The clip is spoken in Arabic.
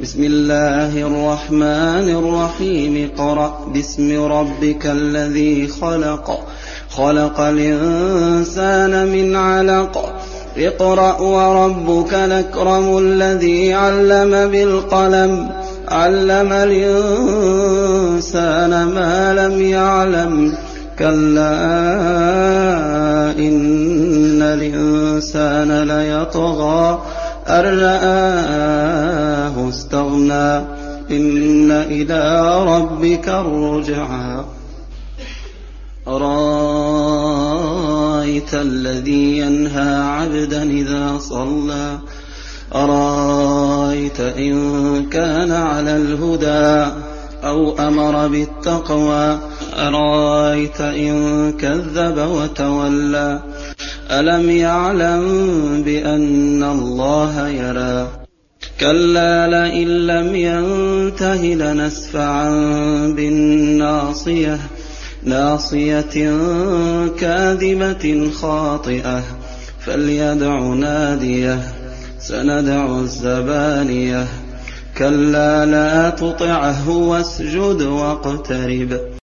بسم الله الرحمن الرحيم اقرأ باسم ربك الذي خلق الإنسان من علق اقرأ وربك الأكرم الذي علم بالقلم علم الإنسان ما لم يعلم كلا إن الإنسان ليطغى أن رآه استغنى إن إلى ربك الرجعى أرأيت الذي ينهى عبدا إذا صلى أرأيت إن كان على الهدى أو أمر بالتقوى أرأيت إن كذب وتولى ألم يعلم بأن الله يرى كلا لئن لم ينته لنسفعا بالناصية ناصية كاذبة خاطئة فليدع ناديه سندع الزبانية كلا لا تطعه واسجد واقترب